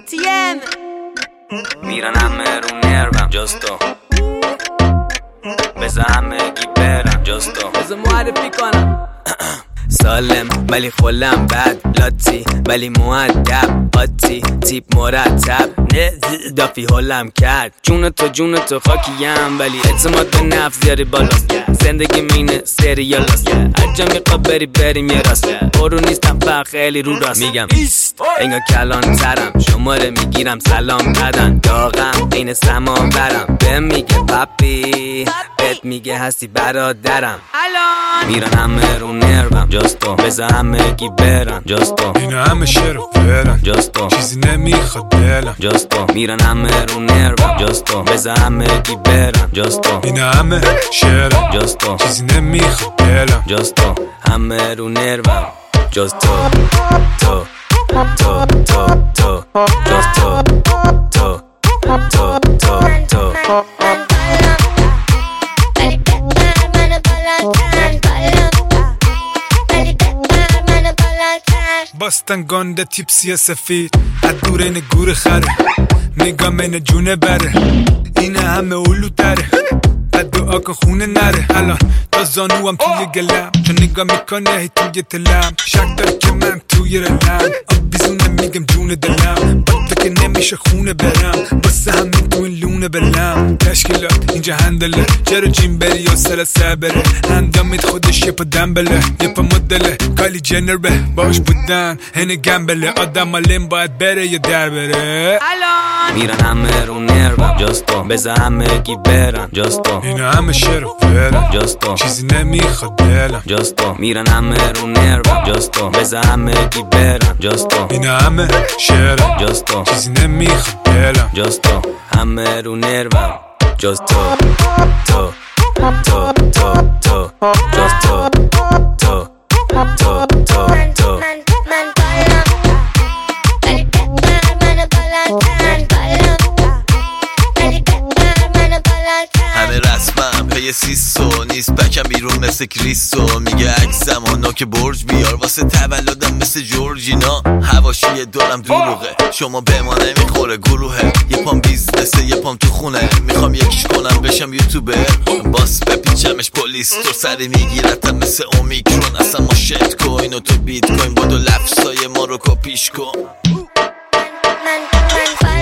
ATM میرن همه رو نروم جستو بزا همه گی برم جستو بزا معرفی کنم سالم ولی خلم بد لاتی ولی مؤدب قاطی تیپ مرتب نه دافی حلم کرد جون تو خاکیم ولی اعتماد به نفس زیاری بالاست زندگی مینه سریالاست هرجا میخوا بریم یه راست برو نیستم فقط خیلی رو راست میگم انگار کلان ترم شماره میگیرم سلام بدن داغم این سمان برم به میگه پاپی بهت میگه هستی برادرم میرن همه رو نروم جستو بزا همه گی برم جستو اینا همه شروع برن جستو چیزی نمیخواد دلم جستو میرن همه رو نروم جستو بزا همه گی برم جستو اینا همه شروع جستو چیزی نمیخواد دلم جستو همه رو نروم جستو تو جستو تو باستن گانده تیپسی سفید از دور این گور خره نگاه من جونه بره اینه همه اولو داره بد دعا کن خونه نره الان تا زانوام توی گلم چون نگاه میکنه هی توی تلم شک داره که من توی رلم آب بیزونه میگم جون دلم با تو که نمیشه خونه برم باسه همین تو این لونه بلم تشکیلات اینجا هندله چرا جیم بری یا سلسه بره اندامید خودش یه پا دنبله یه پا مدله کالی جنر به باش بودن هنه گمبله آدم مالیم باید بره یا در بره میرن همه رو نروم جستو بزا همه گی برم جستو اینا همه شروع برن جستو چیزی نمیخواد دلم جستو میرن همه رو نروم جستو بزا همه گی برم جستو اینا همه شروع جستو چیزی نمیخواد دلم جستو همه رو نروم جستو تو جستو تو همه رسمم پی سیسو نیست بکم بیرون مثل کریسو میگه عکسم و نوک برج بیار واسه تولدم مثل جورجینا حواشی دارم دروغه شما به ما نمیخوره گروهه یه پام بیزنسه یه پام تو خونه میخوام یکیش کنم بشم یوتیوبر باس بپیچمش پلیس تو سری میگیرتم مثل اومیکرون اصلا ما شت کوین و تو بیت کوین بادو لفظای ما رو کپیش کن